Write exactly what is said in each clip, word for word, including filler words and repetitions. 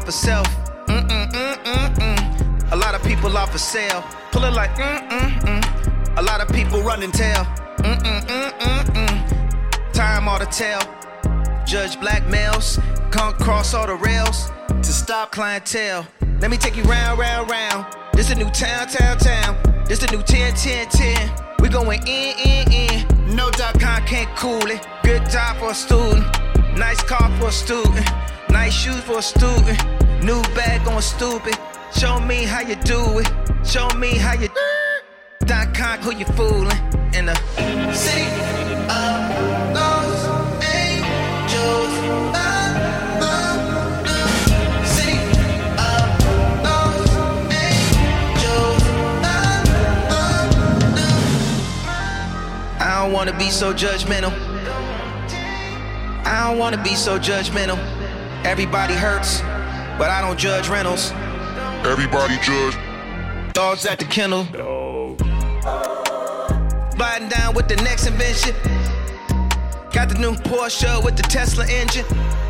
off for self. Mm-mm-mm-mm-mm. A lot of people off for sale. Pull it like mm-mm-mm. A lot of people running tail. Mm-mm-mm-mm-mm. Time ought to tell. Judge black males. Can't cross all the rails to stop clientele. Let me take you round, round, round. This a new town, town, town. This a new ten, ten, ten. We going in, in, in. No dot com can't cool it. Good job for a student. Nice car for a student. Nice shoes for a student. New bag going stupid. Show me how you do it. Show me how you dot com, who you fooling. In the city of Los Angeles. City of Los Angeles. I don't wanna be so judgmental. I don't wanna be so judgmental. Everybody hurts, but I don't judge rentals. Everybody judge. Dogs at the kennel. Sliding down with the next invention. Got the new Porsche with the Tesla engine.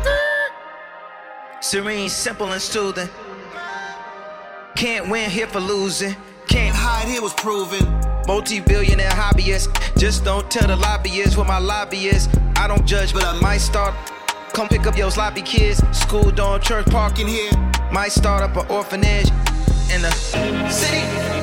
Serene, simple and soothing. Can't win here for losing. Can't hide here was proven. Multi-billionaire hobbyist. Just don't tell the lobbyists what my lobby is. I don't judge, but I might start. Come pick up your sloppy kids. School dorm, church parking here. Might start up an orphanage in the city